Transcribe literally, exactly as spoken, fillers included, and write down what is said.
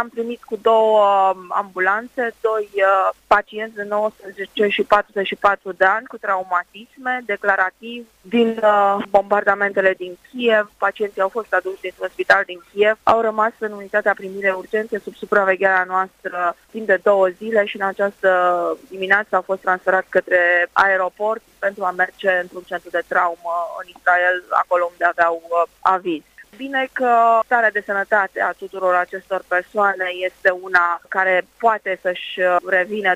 am primit cu două ambulanțe, doi uh, pacienți de nouăsprezece și patruzeci și patru de ani cu traumatisme, declarativ, din uh, bombardamentele din Kiev. Pacienții au fost aduși dintr-un spital din Kiev, au rămas în unitatea primire urgențe sub supravegherea noastră timp de două zile și în această dimineață au fost transferați către aeroport pentru a merge într-un centru de traumă în Israel, acolo unde aveau uh, aviz. Bine că starea de sănătate a tuturor acestor persoane este una care poate să-și revină